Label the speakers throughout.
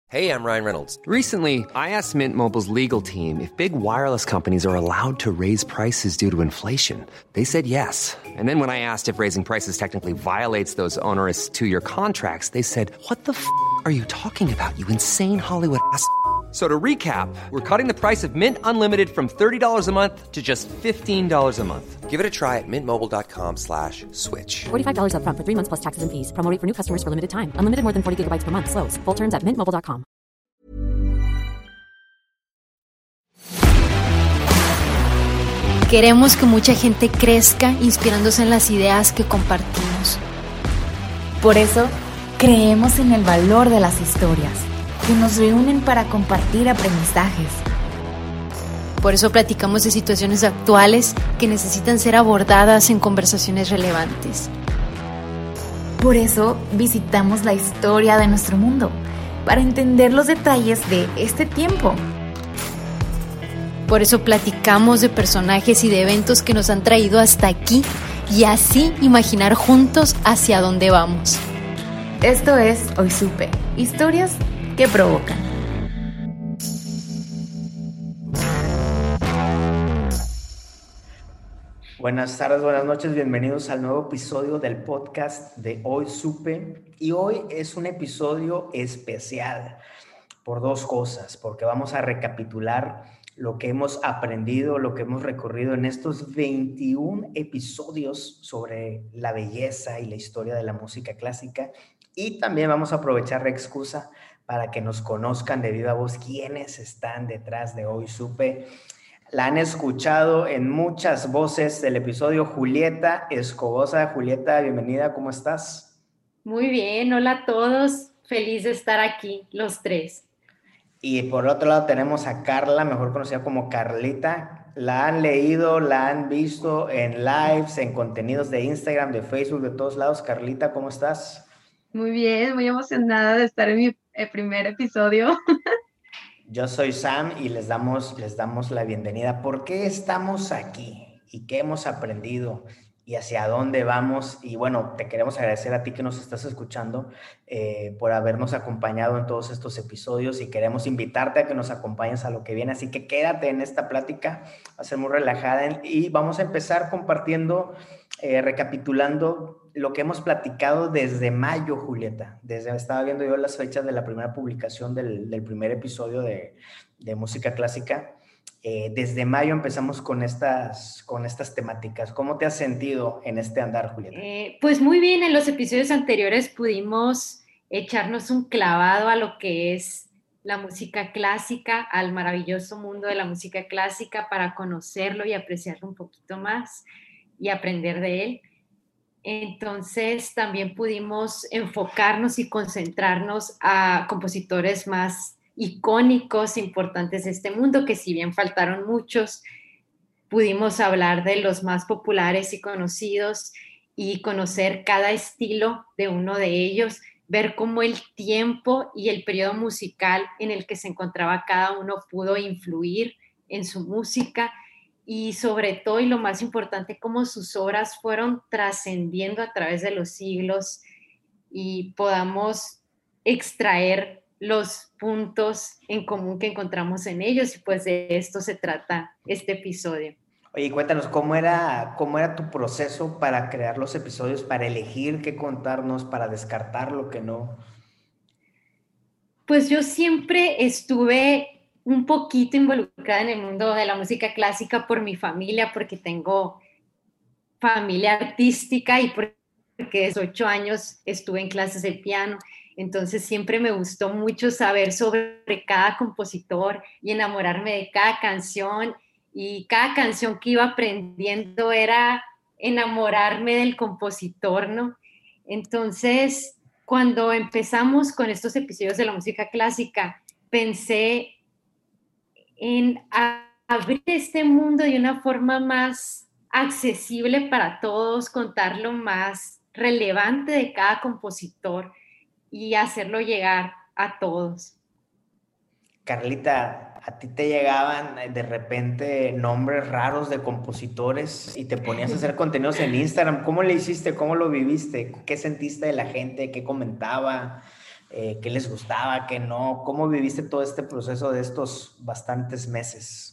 Speaker 1: Hey, I'm Ryan Reynolds.
Speaker 2: Recently, I asked Mint Mobile's legal team if big wireless companies are allowed to raise prices due to inflation. They said yes. And then when I asked if raising prices technically violates those onerous two-year contracts, they said, "What the f*** are you talking about, you insane Hollywood ass?" So to recap, we're cutting the price of Mint Unlimited from $30 a month to just $15 a month.
Speaker 1: Give it a try at mintmobile.com/switch.
Speaker 3: $45 up front for 3 months plus taxes and fees. Promo rate for new customers for limited time. Unlimited more than 40 gigabytes per month. Slows full terms at mintmobile.com.
Speaker 4: Queremos que mucha gente crezca inspirándose en las ideas que compartimos.
Speaker 5: Por eso, creemos en el valor de las historias, que nos reúnen para compartir aprendizajes.
Speaker 4: Por eso platicamos de situaciones actuales que necesitan ser abordadas en conversaciones relevantes.
Speaker 5: Por eso, visitamos la historia de nuestro mundo, para entender los detalles de este tiempo.
Speaker 4: Por eso platicamos de personajes y de eventos que nos han traído hasta aquí y así imaginar juntos hacia dónde vamos.
Speaker 5: Esto es Hoy Supe, historias que provocan.
Speaker 6: Buenas tardes, buenas noches, bienvenidos al nuevo episodio del podcast de Hoy Supe. Y hoy es un episodio especial por dos cosas, porque vamos a recapitular lo que hemos aprendido, lo que hemos recorrido en estos 21 episodios sobre la belleza y la historia de la música clásica. Y también vamos a aprovechar la excusa para que nos conozcan de viva voz quiénes están detrás de Hoy Supe. La han escuchado en muchas voces del episodio. Julieta Escobosa. Julieta, bienvenida, ¿cómo estás?
Speaker 7: Muy bien, hola a todos. Feliz de estar aquí, los tres.
Speaker 6: Y por otro lado tenemos a Carla, mejor conocida como Carlita. La han leído, la han visto en lives, en contenidos de Instagram, de Facebook, de todos lados. Carlita, ¿cómo estás?
Speaker 7: Muy bien, muy emocionada de estar en mi primer episodio.
Speaker 6: Yo soy Sam y les damos la bienvenida. ¿Por qué estamos aquí? ¿Y qué hemos aprendido? ¿Y hacia dónde vamos? Y bueno, te queremos agradecer a ti que nos estás escuchando por habernos acompañado en todos estos episodios y queremos invitarte a que nos acompañes a lo que viene. Así que quédate en esta plática, va a ser muy relajada y vamos a empezar compartiendo, recapitulando lo que hemos platicado desde mayo, Julieta. Estaba viendo yo las fechas de la primera publicación del primer episodio de música clásica. Desde mayo empezamos con estas temáticas. ¿Cómo te has sentido en este andar, Julieta?
Speaker 7: Pues muy bien, en los episodios anteriores pudimos echarnos un clavado a lo que es la música clásica, al maravilloso mundo de la música clásica para conocerlo y apreciarlo un poquito más y aprender de él. Entonces también pudimos enfocarnos y concentrarnos a compositores más icónicos, importantes de este mundo, que si bien faltaron muchos, pudimos hablar de los más populares y conocidos y conocer cada estilo de uno de ellos, ver cómo el tiempo y el periodo musical en el que se encontraba cada uno pudo influir en su música y sobre todo, y lo más importante, cómo sus obras fueron trascendiendo a través de los siglos y podamos extraer los puntos en común que encontramos en ellos y pues de esto se trata este episodio.
Speaker 6: Oye, cuéntanos, ¿cómo era tu proceso para crear los episodios, para elegir qué contarnos, para descartar lo que no?
Speaker 7: Pues yo siempre estuve un poquito involucrada en el mundo de la música clásica por mi familia, porque tengo familia artística y porque desde 8 años estuve en clases de piano. Entonces siempre me gustó mucho saber sobre cada compositor y enamorarme de cada canción. Y cada canción que iba aprendiendo era enamorarme del compositor, ¿no? Entonces, cuando empezamos con estos episodios de la música clásica, pensé en abrir este mundo de una forma más accesible para todos, contar lo más relevante de cada compositor y hacerlo llegar a todos.
Speaker 6: Carlita, ¿a ti te llegaban de repente nombres raros de compositores y te ponías a hacer contenidos en Instagram? ¿Cómo le hiciste? ¿Cómo lo viviste? ¿Qué sentiste de la gente? ¿Qué comentaba? qué les gustaba, qué no. ¿Cómo viviste todo este proceso de estos bastantes meses?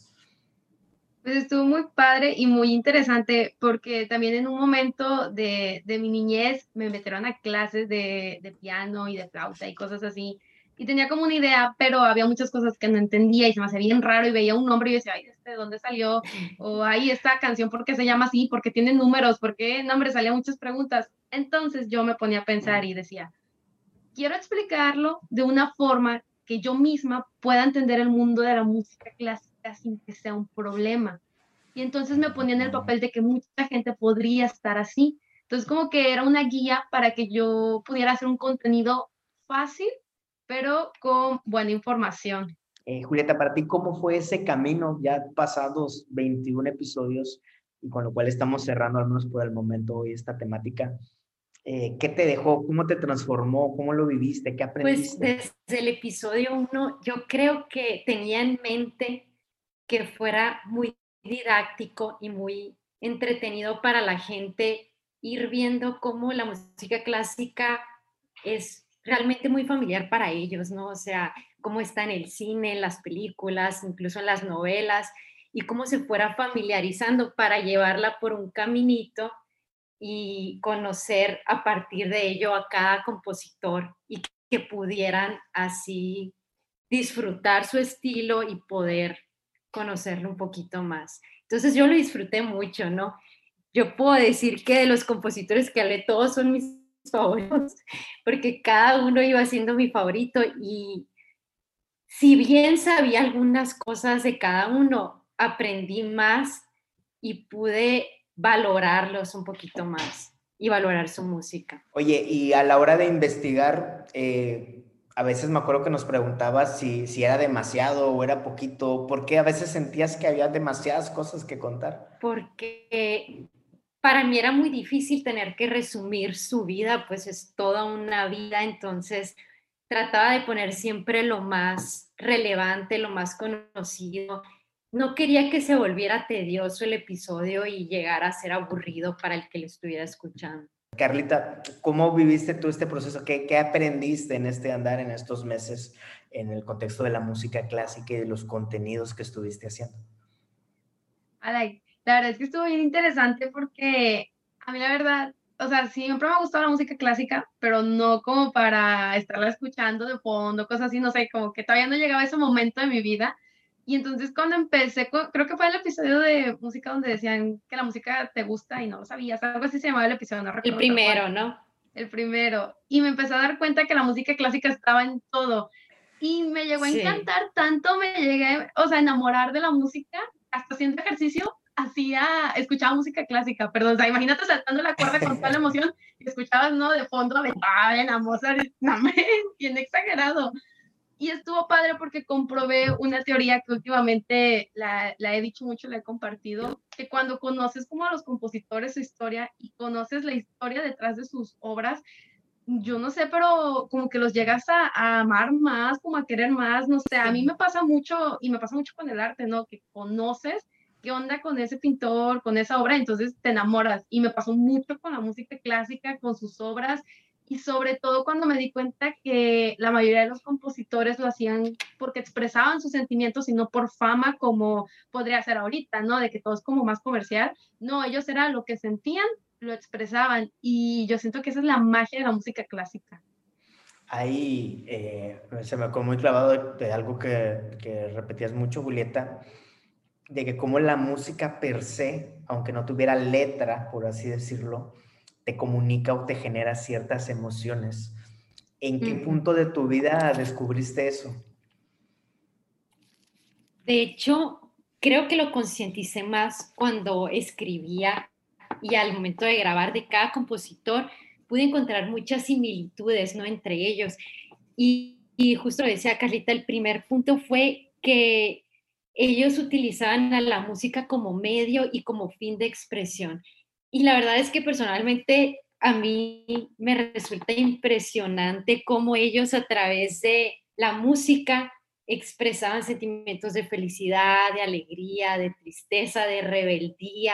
Speaker 8: Pues estuvo muy padre y muy interesante porque también en un momento de mi niñez me metieron a clases de piano y de flauta y cosas así. Y tenía como una idea, pero había muchas cosas que no entendía y se me hacía bien raro y veía un nombre y yo decía, ay, ¿de dónde salió? O ay, esta canción, ¿por qué se llama así? ¿Por qué tiene números? ¿Por qué? No, hombre, salían muchas preguntas. Entonces yo me ponía a pensar y decía, quiero explicarlo de una forma que yo misma pueda entender el mundo de la música clásica sin que sea un problema. Y entonces me ponía en el papel de que mucha gente podría estar así. Entonces como que era una guía para que yo pudiera hacer un contenido fácil, pero con buena información.
Speaker 6: Julieta, para ti, ¿cómo fue ese camino ya pasados 21 episodios y con lo cual estamos cerrando, al menos por el momento, hoy esta temática? ¿Qué te dejó? ¿Cómo te transformó? ¿Cómo lo viviste? ¿Qué
Speaker 7: Pues
Speaker 6: aprendiste?
Speaker 7: desde el episodio 1 yo creo que tenía en mente que fuera muy didáctico y muy entretenido para la gente ir viendo cómo la música clásica es realmente muy familiar para ellos, ¿no? O sea, cómo está en el cine, en las películas, incluso en las novelas, y cómo se fuera familiarizando para llevarla por un caminito y conocer a partir de ello a cada compositor y que pudieran así disfrutar su estilo y poder conocerlo un poquito más. Entonces yo lo disfruté mucho, ¿no? Yo puedo decir que de los compositores que hablé, todos son mis favoritos, porque cada uno iba siendo mi favorito y si bien sabía algunas cosas de cada uno, aprendí más y pude valorarlos un poquito más y valorar su música.
Speaker 6: Oye, y a la hora de investigar, a veces me acuerdo que nos preguntabas si era demasiado o era poquito. ¿Por qué a veces sentías que había demasiadas cosas que contar?
Speaker 7: Porque para mí era muy difícil tener que resumir su vida, pues es toda una vida, entonces trataba de poner siempre lo más relevante, lo más conocido. No quería que se volviera tedioso el episodio y llegara a ser aburrido para el que lo estuviera escuchando.
Speaker 6: Carlita, ¿cómo viviste tú este proceso? ¿Qué aprendiste en este andar, en estos meses, en el contexto de la música clásica y de los contenidos que estuviste haciendo?
Speaker 8: La verdad es que estuvo bien interesante porque a mí la verdad, o sea, siempre me ha gustado la música clásica, pero no como para estarla escuchando de fondo, cosas así, no sé, como que todavía no llegaba ese momento de mi vida. Y entonces cuando empecé, creo que fue el episodio de música donde decían que la música te gusta y no lo sabías, algo así se llamaba el episodio, no
Speaker 7: El
Speaker 8: recuerdo tal cual.
Speaker 7: primero, ¿no?
Speaker 8: El primero. Y me empecé a dar cuenta que la música clásica estaba en todo. Y me llegó a
Speaker 7: Sí.
Speaker 8: encantar tanto, me llegué, o sea, a enamorar de la música, hasta haciendo ejercicio, escuchaba música clásica, perdón, o sea, imagínate saltando la cuerda con toda la emoción y escuchabas, ¿no? De fondo a Beethoven, a Mozart, no, bien exagerado. Y estuvo padre porque comprobé una teoría que últimamente la he dicho mucho, la he compartido, que cuando conoces como a los compositores su historia y conoces la historia detrás de sus obras, yo no sé, pero como que los llegas a amar más, como a querer más, no sé, a mí
Speaker 7: Sí.
Speaker 8: me pasa mucho y me pasa mucho con el arte, ¿no? Que conoces qué onda con ese pintor, con esa obra, entonces te enamoras. Y me pasó mucho con la música clásica, con sus obras, y sobre todo cuando me di cuenta que la mayoría de los compositores lo hacían porque expresaban sus sentimientos y no por fama como podría ser ahorita, ¿no? De que todo es como más comercial. No, ellos era lo que sentían, lo expresaban y yo siento que esa es la magia de la música clásica.
Speaker 6: Ahí se me quedó muy clavado de algo que repetías mucho, Julieta, de que como la música per se, aunque no tuviera letra, por así decirlo, te comunica o te genera ciertas emociones. ¿En qué punto de tu vida descubriste eso?
Speaker 7: De hecho, creo que lo concienticé más cuando escribía y al momento de grabar de cada compositor pude encontrar muchas similitudes, ¿no? Entre ellos. Y justo lo decía Carlita, el primer punto fue que ellos utilizaban a la música como medio y como fin de expresión. Y la verdad es que personalmente a mí me resulta impresionante cómo ellos a través de la música expresaban sentimientos de felicidad, de alegría, de tristeza, de rebeldía,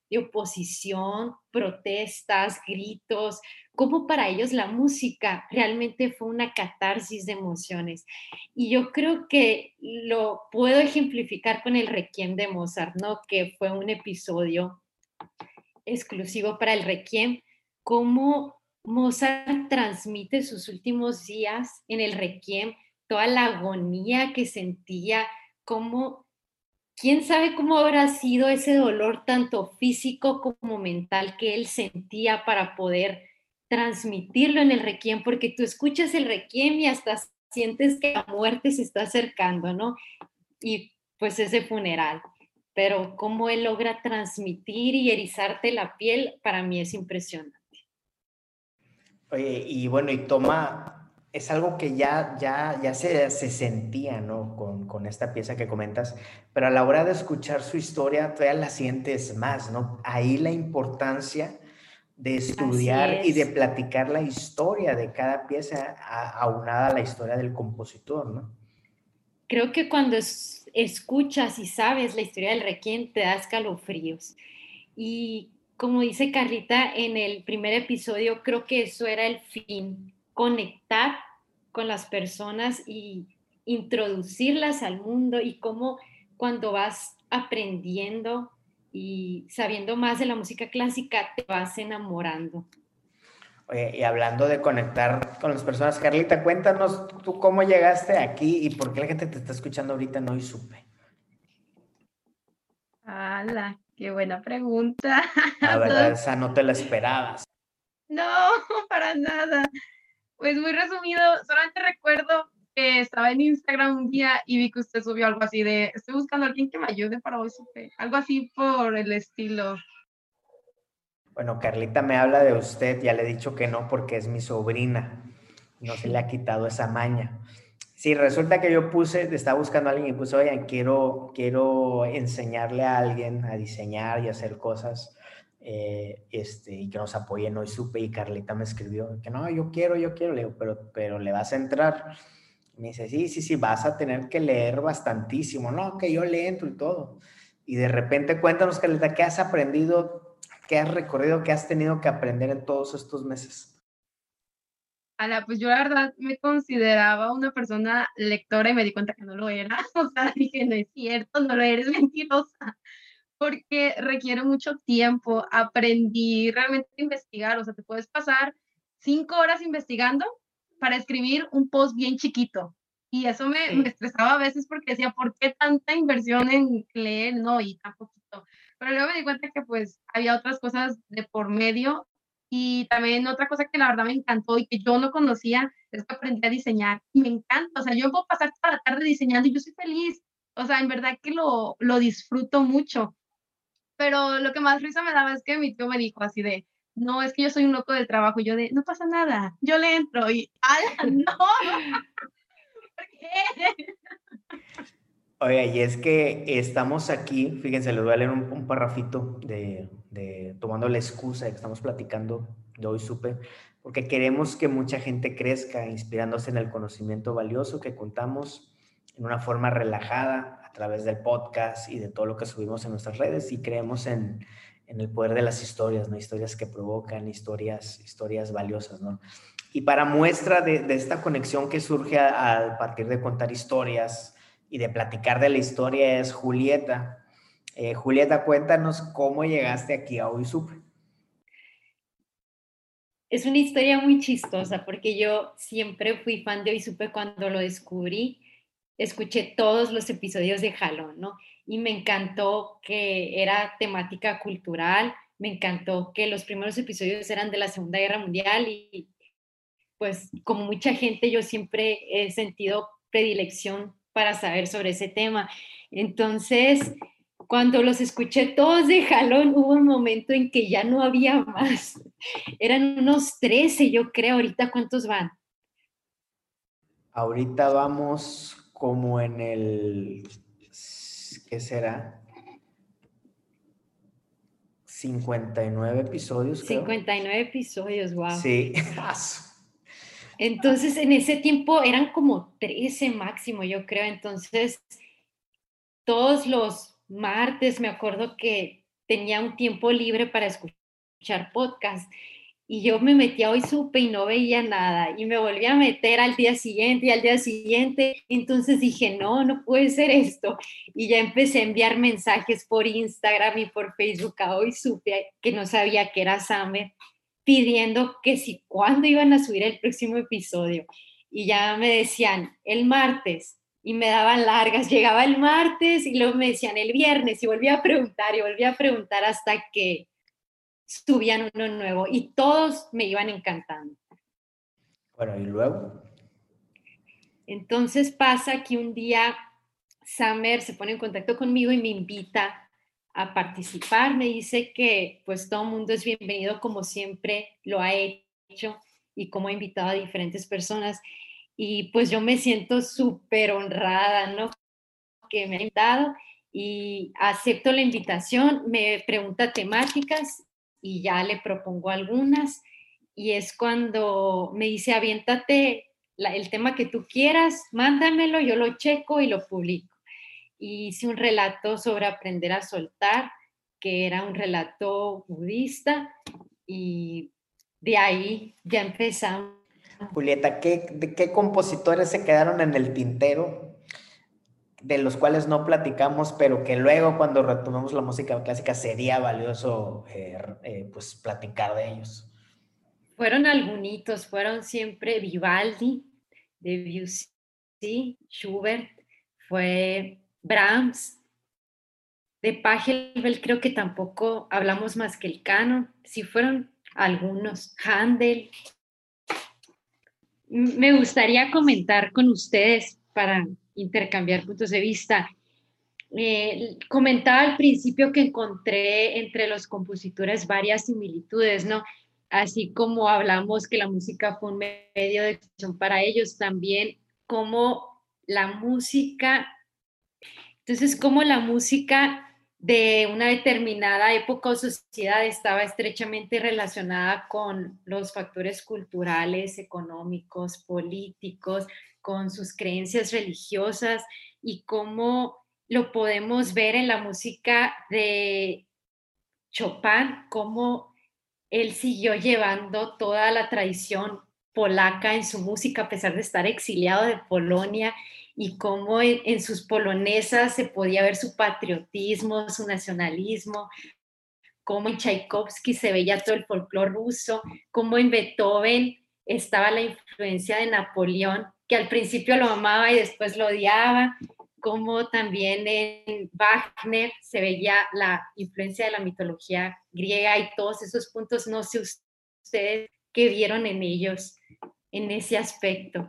Speaker 7: de oposición, protestas, gritos, cómo para ellos la música realmente fue una catarsis de emociones. Y yo creo que lo puedo ejemplificar con el Requiem de Mozart, ¿no? Que fue un episodio exclusivo para el Requiem, cómo Mozart transmite sus últimos días en el Requiem, toda la agonía que sentía, cómo, quién sabe cómo habrá sido ese dolor tanto físico como mental que él sentía para poder transmitirlo en el Requiem, porque tú escuchas el Requiem y hasta sientes que la muerte se está acercando, ¿no? Y pues ese funeral. Pero cómo él logra transmitir y erizarte la piel, para mí es impresionante.
Speaker 6: Oye, y bueno, y toma, es algo que ya se sentía, ¿no? Con esta pieza que comentas, pero a la hora de escuchar su historia, todavía la sientes más, ¿no? Ahí la importancia de estudiar y de platicar la historia de cada pieza aunada a la historia del compositor, ¿no?
Speaker 7: Creo que cuando escuchas y sabes la historia del Requiem, te da escalofríos. Y como dice Carlita en el primer episodio, creo que eso era el fin, conectar con las personas y introducirlas al mundo, y cómo cuando vas aprendiendo y sabiendo más de la música clásica, te vas enamorando.
Speaker 6: Oye, y hablando de conectar con las personas, Carlita, cuéntanos tú cómo llegaste aquí y por qué la gente te está escuchando ahorita en Hoy Supe.
Speaker 8: ¡Hala! ¡Qué buena pregunta!
Speaker 6: La verdad, esa no te la esperabas.
Speaker 8: No, para nada. Pues muy resumido, solamente recuerdo que estaba en Instagram un día y vi que usted subió algo así de, estoy buscando a alguien que me ayude para Hoy Supe, algo así por el estilo.
Speaker 6: Bueno, Carlita me habla de usted, ya le he dicho que no porque es mi sobrina, no se le ha quitado esa maña. Sí, resulta que yo estaba buscando a alguien y puse, oye, quiero enseñarle a alguien a diseñar y hacer cosas, y que nos apoyen Hoy Supe, y Carlita me escribió que no, yo quiero, le digo, pero le vas a entrar. Me dice, sí, vas a tener que leer bastantísimo, no, que yo le entro y todo. Y de repente cuéntanos, Carlita, ¿qué has aprendido, qué has recorrido, qué has tenido que aprender en todos estos meses?
Speaker 8: Pues yo la verdad me consideraba una persona lectora y me di cuenta que no lo era. O sea, dije, no es cierto, no lo eres, mentirosa. Porque requiere mucho tiempo. Aprendí realmente a investigar. O sea, te puedes pasar 5 horas investigando para escribir un post bien chiquito. Y eso me estresaba a veces porque decía, ¿por qué tanta inversión en leer? No, y tan poquito. Pero luego me di cuenta que pues había otras cosas de por medio. Y también otra cosa que la verdad me encantó y que yo no conocía es que aprendí a diseñar. Y me encanta, o sea, yo puedo pasar toda la tarde diseñando y yo soy feliz. O sea, en verdad que lo disfruto mucho. Pero lo que más risa me daba es que mi tío me dijo así de, no, es que yo soy un loco del trabajo. Y yo de, no pasa nada, yo le entro. Y, ¡ala, no! ¿Por qué?
Speaker 6: Oye, y es que estamos aquí, fíjense, les voy a leer un parrafito tomando la excusa de que estamos platicando de Hoy Supe, porque queremos que mucha gente crezca inspirándose en el conocimiento valioso que contamos en una forma relajada a través del podcast y de todo lo que subimos en nuestras redes, y creemos en el poder de las historias, ¿no? Historias que provocan, historias valiosas, ¿no? Y para muestra de esta conexión que surge a partir de contar historias y de platicar de la historia es Julieta. Julieta, cuéntanos cómo llegaste aquí a Hoy Supe.
Speaker 7: Es una historia muy chistosa porque yo siempre fui fan de Hoy Supe. Cuando lo descubrí, escuché todos los episodios de Jalón, ¿no? Y me encantó que era temática cultural, me encantó que los primeros episodios eran de la Segunda Guerra Mundial, y pues como mucha gente yo siempre he sentido predilección para saber sobre ese tema. Entonces, cuando los escuché todos de jalón, hubo un momento en que ya no había más. Eran unos 13, yo creo. ¿Ahorita cuántos van?
Speaker 6: Ahorita vamos como en el, ¿qué será? 59 episodios, creo.
Speaker 7: 59 episodios, wow.
Speaker 6: Sí.
Speaker 7: Entonces, en ese tiempo eran como 13 máximo, yo creo. Entonces, todos los martes me acuerdo que tenía un tiempo libre para escuchar podcast. Y yo me metía hoy supe y no veía nada. Y me volví a meter al día siguiente y al día siguiente. Entonces dije, no puede ser esto. Y ya empecé a enviar mensajes por Instagram y por Facebook a hoy supe, que no sabía que era Summer, pidiendo que si cuándo iban a subir el próximo episodio. Y ya me decían, el martes. Y me daban largas. Llegaba el martes y luego me decían el viernes. Y volví a preguntar hasta que subían uno nuevo y todos me iban encantando.
Speaker 6: Bueno, ¿y luego?
Speaker 7: Entonces pasa que un día Summer se pone en contacto conmigo y me invita a participar. Me dice que pues todo el mundo es bienvenido como siempre lo ha hecho y como ha invitado a diferentes personas. Y pues yo me siento súper honrada, ¿no? Que me ha invitado y acepto la invitación. Me pregunta temáticas y ya le propongo algunas, y es cuando me dice, aviéntate el tema que tú quieras, mándamelo, yo lo checo y lo publico. Y hice un relato sobre aprender a soltar, que era un relato budista, y de ahí ya empezamos.
Speaker 6: Julieta, ¿de qué compositores se quedaron en el tintero, de los cuales no platicamos, pero que luego cuando retomemos la música clásica sería valioso pues platicar de ellos?
Speaker 7: Fueron algunitos, fueron siempre Vivaldi, Debussy, Schubert, fue Brahms, de Pachelbel creo que tampoco hablamos más que el canon, sí fueron algunos, Handel. Me gustaría comentar con ustedes para intercambiar puntos de vista. Comentaba al principio que encontré entre los compositores varias similitudes, ¿no? Así como hablamos que la música fue un medio de expresión para ellos, también como la música, entonces como la música de una determinada época o sociedad estaba estrechamente relacionada con los factores culturales, económicos, políticos, con sus creencias religiosas, y cómo lo podemos ver en la música de Chopin, cómo él siguió llevando toda la tradición polaca en su música a pesar de estar exiliado de Polonia, y cómo en sus polonesas se podía ver su patriotismo, su nacionalismo, cómo en Tchaikovsky se veía todo el folclore ruso, cómo en Beethoven estaba la influencia de Napoleón, que al principio lo amaba y después lo odiaba, como también en Wagner se veía la influencia de la mitología griega, y todos esos puntos, no sé ustedes qué vieron en ellos, en ese aspecto.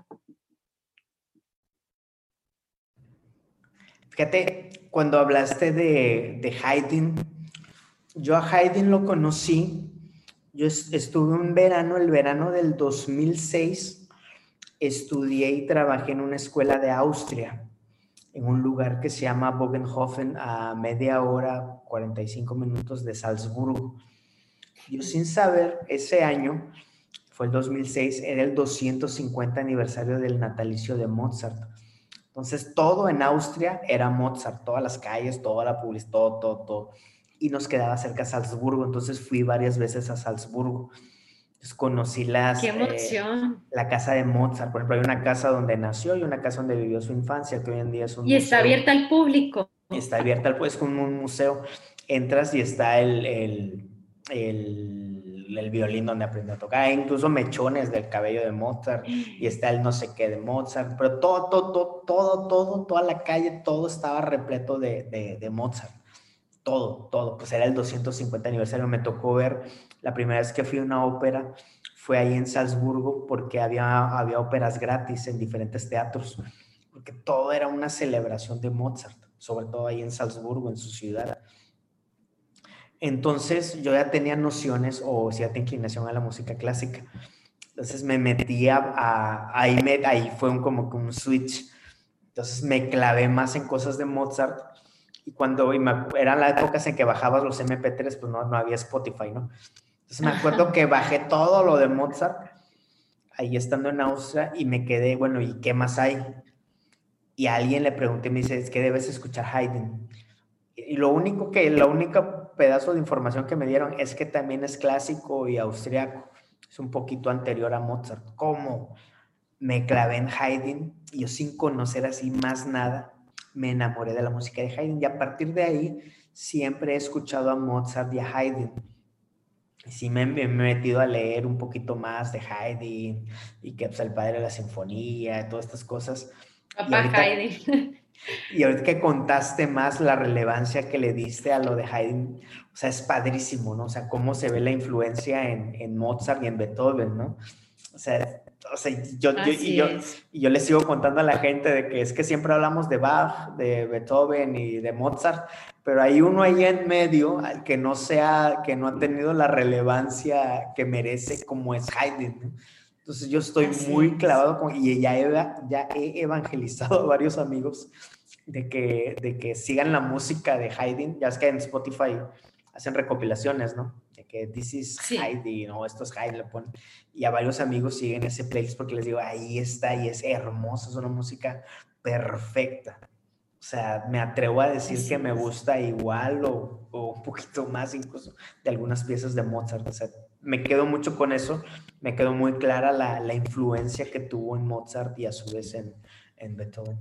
Speaker 6: Fíjate, cuando hablaste de Haydn, yo a Haydn lo conocí, yo estuve un verano, el verano del 2006, estudié y trabajé en una escuela de Austria, en un lugar que se llama Bogenhofen, a media hora, 45 minutos de Salzburgo. Yo sin saber, ese año, fue el 2006, era el 250 aniversario del natalicio de Mozart. Entonces, todo en Austria era Mozart, todas las calles, toda la publicidad, todo. Y nos quedaba cerca de Salzburgo, entonces fui varias veces a Salzburgo. Entonces, conocí
Speaker 7: ¡Qué emoción!
Speaker 6: La casa de Mozart. Por ejemplo, hay una casa donde nació y una casa donde vivió su infancia, que hoy en día es un museo.
Speaker 7: Y está abierta al público.
Speaker 6: Está abierta, pues, como un museo. Entras y está el violín donde aprendió a tocar, incluso mechones del cabello de Mozart, y está el no sé qué de Mozart, pero todo, toda la calle, todo estaba repleto de Mozart, todo, pues era el 250 aniversario. Me tocó ver, la primera vez que fui a una ópera, fue ahí en Salzburgo, porque había óperas gratis en diferentes teatros, porque todo era una celebración de Mozart, sobre todo ahí en Salzburgo, en su ciudad. Entonces yo ya tenía nociones o cierta inclinación a la música clásica. Entonces me metí ahí fue como un switch. Entonces me clavé más en cosas de Mozart, y eran las épocas en que bajabas los MP3, pues no había Spotify, ¿no? Entonces me acuerdo que bajé todo lo de Mozart ahí estando en Austria, y me quedé, bueno, ¿y qué más hay? Y a alguien le pregunté, me dice, es que debes escuchar Haydn. Y la única pedazo de información que me dieron es que también es clásico y austriaco. Es un poquito anterior a Mozart. ¿Cómo? Me clavé en Haydn y yo sin conocer así más nada, me enamoré de la música de Haydn y a partir de ahí siempre he escuchado a Mozart y a Haydn. Y sí me he metido a leer un poquito más de Haydn y que pues, el padre de la sinfonía, todas estas cosas.
Speaker 7: Papá Haydn.
Speaker 6: Y ahorita que contaste más la relevancia que le diste a lo de Haydn, o sea, es padrísimo, ¿no? O sea, cómo se ve la influencia en Mozart y en Beethoven, ¿no? O sea, yo le sigo contando a la gente de que es que siempre hablamos de Bach, de Beethoven y de Mozart, pero hay uno ahí en medio que no ha tenido la relevancia que merece como es Haydn, ¿no? Entonces yo estoy muy clavado y ya he evangelizado a varios amigos de que sigan la música de Haydn. Ya es que en Spotify hacen recopilaciones, ¿no? De que this is Haydn, o esto es Haydn, le ponen. Y a varios amigos siguen ese playlist porque les digo, ahí está y es hermoso, es una música perfecta. O sea, me atrevo a decir que me gusta igual o un poquito más incluso de algunas piezas de Mozart. O sea, me quedo mucho con eso, me quedó muy clara la influencia que tuvo en Mozart y a su vez en Beethoven.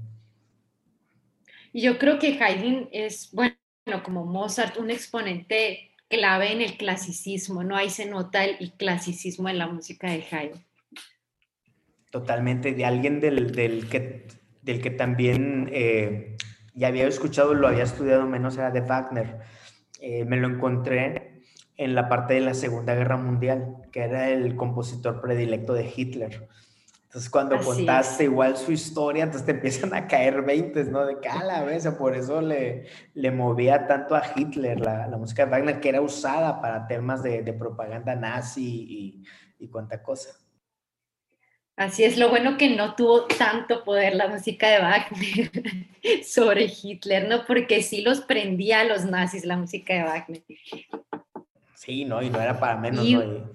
Speaker 7: Y yo creo que Haydn es, bueno, como Mozart, un exponente clave en el clasicismo, ¿no? Ahí se nota el clasicismo en la música de Haydn.
Speaker 6: Totalmente, de alguien del que también ya había escuchado, lo había estudiado menos, era de Wagner. Me lo encontré en la parte de la Segunda Guerra Mundial, que era el compositor predilecto de Hitler. Entonces, cuando contaste igual su historia, entonces te empiezan a caer veintes, ¿no? De cada vez, por eso le movía tanto a Hitler la música de Wagner, que era usada para temas de propaganda nazi y cuánta cosa.
Speaker 7: Así es, lo bueno que no tuvo tanto poder la música de Wagner sobre Hitler, ¿no? Porque sí los prendía a los nazis la música de Wagner.
Speaker 6: Sí, ¿no? Y no era para menos, ¿no?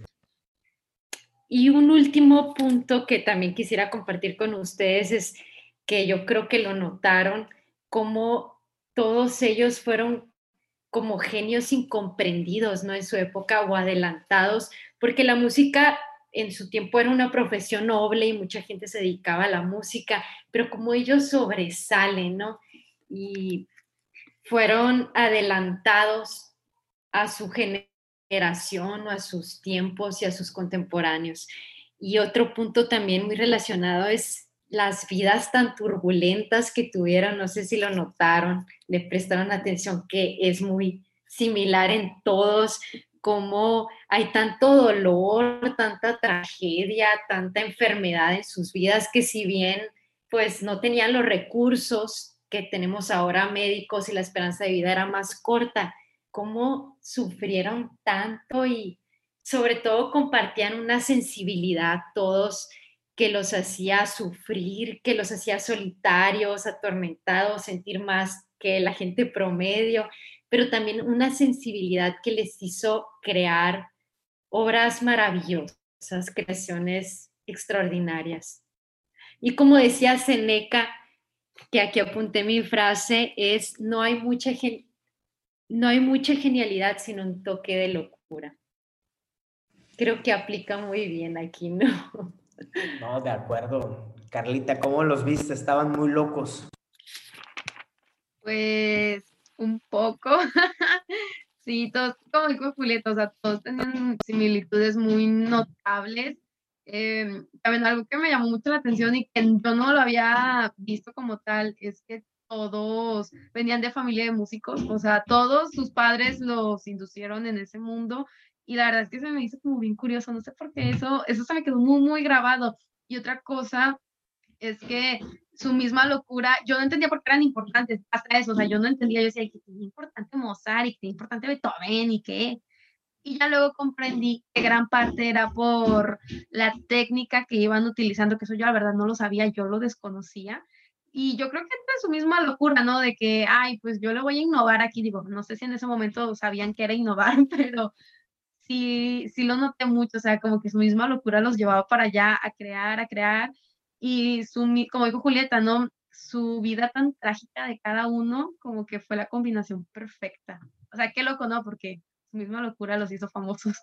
Speaker 7: Y un último punto que también quisiera compartir con ustedes es que yo creo que lo notaron, como todos ellos fueron como genios incomprendidos, ¿no? En su época o adelantados, porque la música en su tiempo era una profesión noble y mucha gente se dedicaba a la música, pero como ellos sobresalen, ¿no? Y fueron adelantados a su generación o a sus tiempos y a sus contemporáneos. Y otro punto también muy relacionado es las vidas tan turbulentas que tuvieron, no sé si lo notaron, le prestaron atención, que es muy similar en todos, como hay tanto dolor, tanta tragedia, tanta enfermedad en sus vidas, que si bien pues no tenían los recursos que tenemos ahora médicos y la esperanza de vida era más corta, cómo sufrieron tanto y sobre todo compartían una sensibilidad todos que los hacía sufrir, que los hacía solitarios, atormentados, sentir más que la gente promedio, pero también una sensibilidad que les hizo crear obras maravillosas, creaciones extraordinarias. Y como decía Seneca, que aquí apunté mi frase, es no hay mucha genialidad sino un toque de locura. Creo que aplica muy bien aquí, ¿no?
Speaker 6: No, de acuerdo. Carlita, ¿cómo los viste? Estaban muy locos.
Speaker 8: Pues un poco. Sí, todos, como dijo Julieta, o sea, todos tenían similitudes muy notables. También algo que me llamó mucho la atención y que yo no lo había visto como tal es que todos venían de familia de músicos, o sea, todos sus padres los inducieron en ese mundo y la verdad es que se me hizo como bien curioso, no sé por qué eso se me quedó muy, muy grabado. Y otra cosa es que su misma locura, yo no entendía por qué eran importantes hasta eso, o sea, yo no entendía, yo decía que es importante Mozart y que es importante Beethoven y qué. Y ya luego comprendí que gran parte era por la técnica que iban utilizando, que eso yo la verdad no lo sabía, yo lo desconocía. Y yo creo que entre su misma locura, ¿no? De que, ay, pues yo le voy a innovar aquí, digo, no sé si en ese momento sabían que era innovar, pero sí lo noté mucho, o sea, como que su misma locura los llevaba para allá a crear, y como dijo Julieta, ¿no? su vida tan trágica de cada uno, como que fue la combinación perfecta. O sea, qué loco, ¿no? Porque su misma locura los hizo famosos.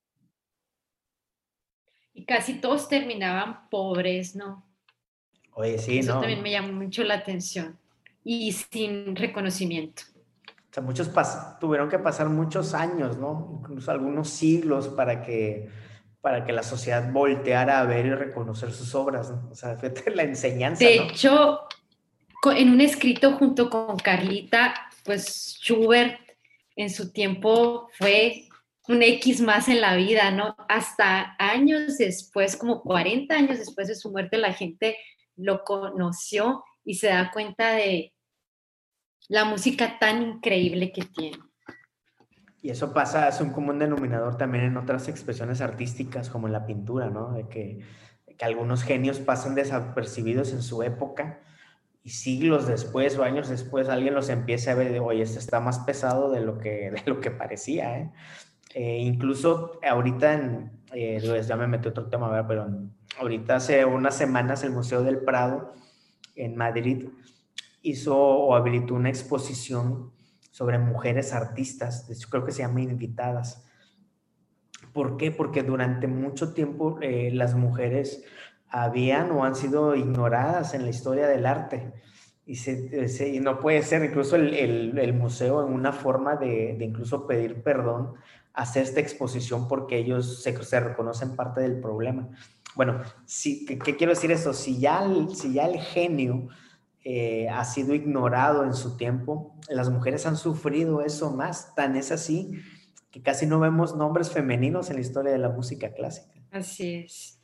Speaker 7: Y casi todos terminaban pobres, ¿no?
Speaker 6: Oye, sí,
Speaker 7: Eso
Speaker 6: ¿no?
Speaker 7: también me llamó mucho la atención. Y sin reconocimiento.
Speaker 6: O sea, tuvieron que pasar muchos años, ¿no? Incluso algunos siglos para que la sociedad volteara a ver y reconocer sus obras, ¿no? O sea, fíjate la enseñanza,
Speaker 7: De
Speaker 6: ¿no?
Speaker 7: hecho, en un escrito junto con Carlita, pues Schubert en su tiempo fue un X más en la vida, ¿no? Hasta años después, como 40 años después de su muerte, la gente lo conoció y se da cuenta de la música tan increíble que tiene.
Speaker 6: Y eso pasa, es un común denominador también en otras expresiones artísticas, como en la pintura, ¿no? De que algunos genios pasan desapercibidos en su época y siglos después o años después alguien los empieza a ver de, oye, este está más pesado de lo que parecía, ¿eh? Incluso ahorita, pues ya me metí otro tema, ¿verdad? Pero ahorita hace unas semanas el Museo del Prado en Madrid hizo o habilitó una exposición sobre mujeres artistas, de hecho creo que se llama Invitadas. ¿Por qué? Porque durante mucho tiempo las mujeres habían o han sido ignoradas en la historia del arte. Y no puede ser, incluso el museo en una forma de incluso pedir perdón, hacer esta exposición porque ellos se reconocen parte del problema. Bueno, ¿qué quiero decir eso? Si ya el genio ha sido ignorado en su tiempo, las mujeres han sufrido eso más, tan es así que casi no vemos nombres femeninos en la historia de la música clásica.
Speaker 7: Así es.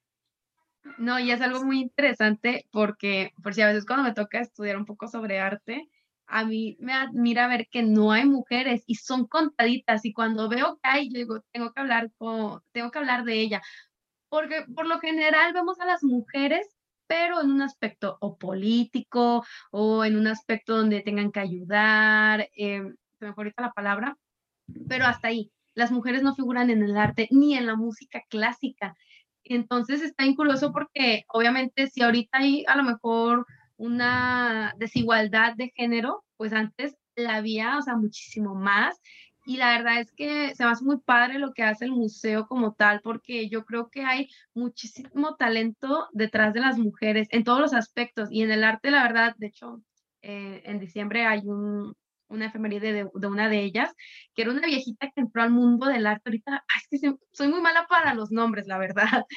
Speaker 8: No, y es algo muy interesante porque, por si a veces cuando me toca estudiar un poco sobre arte, a mí me admira ver que no hay mujeres y son contaditas y cuando veo que hay, yo digo, tengo que hablar de ella, porque por lo general vemos a las mujeres, pero en un aspecto o político o en un aspecto donde tengan que ayudar, se me fue ahorita la palabra, pero hasta ahí. Las mujeres no figuran en el arte ni en la música clásica. Entonces está bien curioso porque obviamente si ahorita hay a lo mejor una desigualdad de género, pues antes la había, o sea, muchísimo más. Y la verdad es que se me hace muy padre lo que hace el museo como tal, porque yo creo que hay muchísimo talento detrás de las mujeres en todos los aspectos. Y en el arte, la verdad, de hecho, en diciembre hay una efeméride de una de ellas, que era una viejita que entró al mundo del arte. Ahorita, es que soy muy mala para los nombres, la verdad.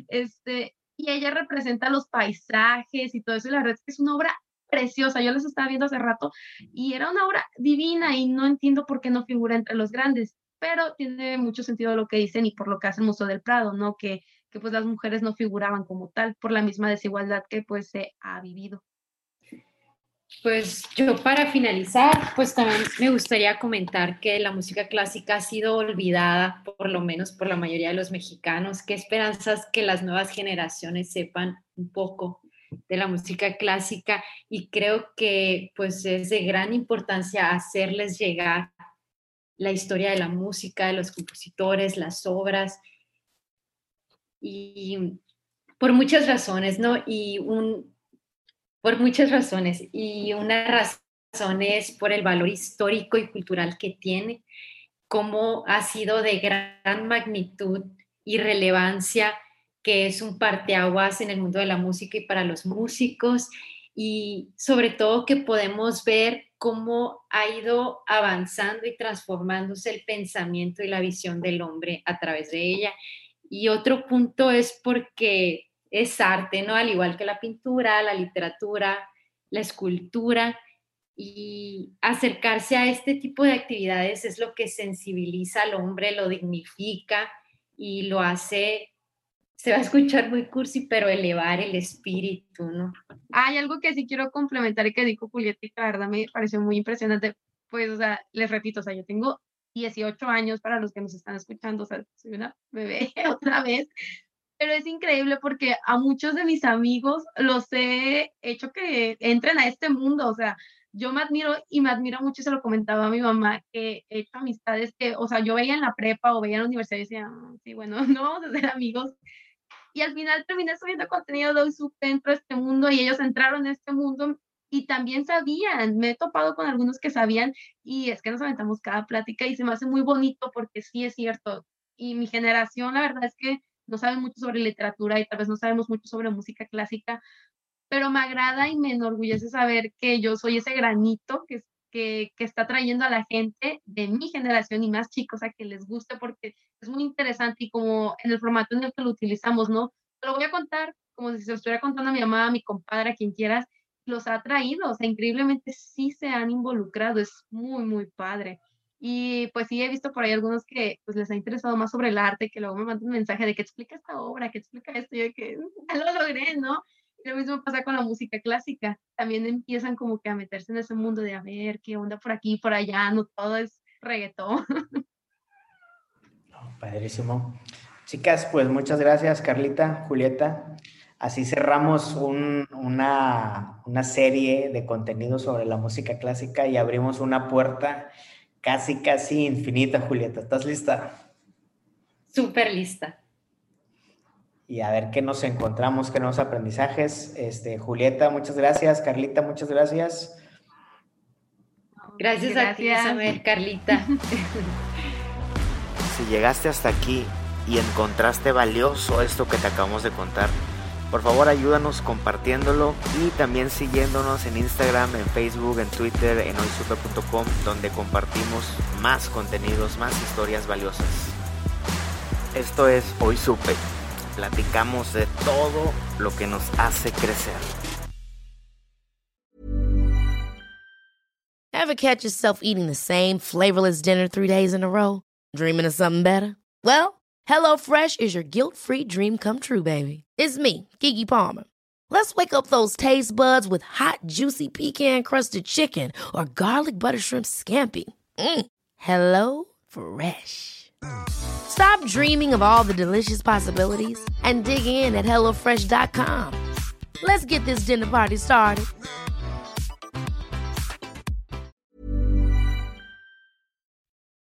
Speaker 8: Y ella representa los paisajes y todo eso, y la verdad es que es una obra preciosa. Yo les estaba viendo hace rato y era una obra divina y no entiendo por qué no figura entre los grandes, pero tiene mucho sentido lo que dicen y por lo que hace el Museo del Prado, ¿no? Que pues las mujeres no figuraban como tal por la misma desigualdad que pues se ha vivido.
Speaker 7: Pues yo para finalizar, pues también me gustaría comentar que la música clásica ha sido olvidada, por lo menos por la mayoría de los mexicanos. Qué esperanzas que las nuevas generaciones sepan un poco de la música clásica y creo que pues es de gran importancia hacerles llegar la historia de la música, de los compositores, las obras y por muchas razones, ¿no? Por muchas razones y una razón es por el valor histórico y cultural que tiene, cómo ha sido de gran magnitud y relevancia, que es un parteaguas en el mundo de la música y para los músicos y sobre todo que podemos ver cómo ha ido avanzando y transformándose el pensamiento y la visión del hombre a través de ella. Y otro punto es porque es arte, ¿no? Al igual que la pintura, la literatura, la escultura, y acercarse a este tipo de actividades es lo que sensibiliza al hombre, lo dignifica y lo hace, se va a escuchar muy cursi, pero elevar el espíritu, ¿no?
Speaker 8: Hay algo que sí quiero complementar y que dijo Julieta, y la verdad me pareció muy impresionante. Pues, o sea, les repito, o sea, yo tengo 18 años para los que nos están escuchando, o sea, soy una bebé otra vez, pero es increíble porque a muchos de mis amigos los he hecho que entren a este mundo, o sea, yo me admiro y me admiro mucho, y se lo comentaba a mi mamá, que he hecho amistades que, o sea, yo veía en la prepa o veía en la universidad y decía, sí, bueno, no vamos a ser amigos. Y al final terminé subiendo contenido de Usupe dentro de este mundo y ellos entraron en este mundo y también sabían, me he topado con algunos que sabían y es que nos aventamos cada plática y se me hace muy bonito porque sí es cierto. Y mi generación, la verdad es que no sabe mucho sobre literatura y tal vez no sabemos mucho sobre música clásica, pero me agrada y me enorgullece saber que yo soy ese granito que está trayendo a la gente de mi generación y más chicos a que les guste porque es muy interesante y como en el formato en el que lo utilizamos, ¿no? Te lo voy a contar como si se lo estuviera contando a mi mamá, a mi compadre, a quien quieras, los ha traído, o sea, increíblemente sí se han involucrado, es muy, muy padre. Y pues sí, he visto por ahí algunos que pues les ha interesado más sobre el arte, que luego me mandan un mensaje de que explica esta obra, que explica esto, y yo de que ya lo logré, ¿no? Y lo mismo pasa con la música clásica, también empiezan como que a meterse en ese mundo de a ver qué onda por aquí, por allá, no todo es reggaetón.
Speaker 6: Padrísimo. Chicas, pues muchas gracias, Carlita, Julieta. Así cerramos una serie de contenido sobre la música clásica y abrimos una puerta casi infinita, Julieta. ¿Estás lista?
Speaker 7: Súper lista.
Speaker 6: Y a ver qué nos encontramos, qué nuevos aprendizajes. Julieta, muchas gracias. Carlita, muchas gracias.
Speaker 7: Gracias a ti, Samuel, Carlita.
Speaker 9: Si llegaste hasta aquí y encontraste valioso esto que te acabamos de contar, por favor ayúdanos compartiéndolo y también siguiéndonos en Instagram, en Facebook, en Twitter, en hoysupe.com, donde compartimos más contenidos, más historias valiosas. Esto es Hoy Supe. Platicamos de todo lo que nos hace crecer.
Speaker 10: Ever catch yourself eating the same flavorless dinner 3 days in a row? Dreaming of something better? Well, HelloFresh is your guilt-free dream come true, baby. It's me, Keke Palmer. Let's wake up those taste buds with hot, juicy pecan-crusted chicken or garlic butter shrimp scampi. Hello Fresh. Stop dreaming of all the delicious possibilities and dig in at HelloFresh.com. Let's get this dinner party started.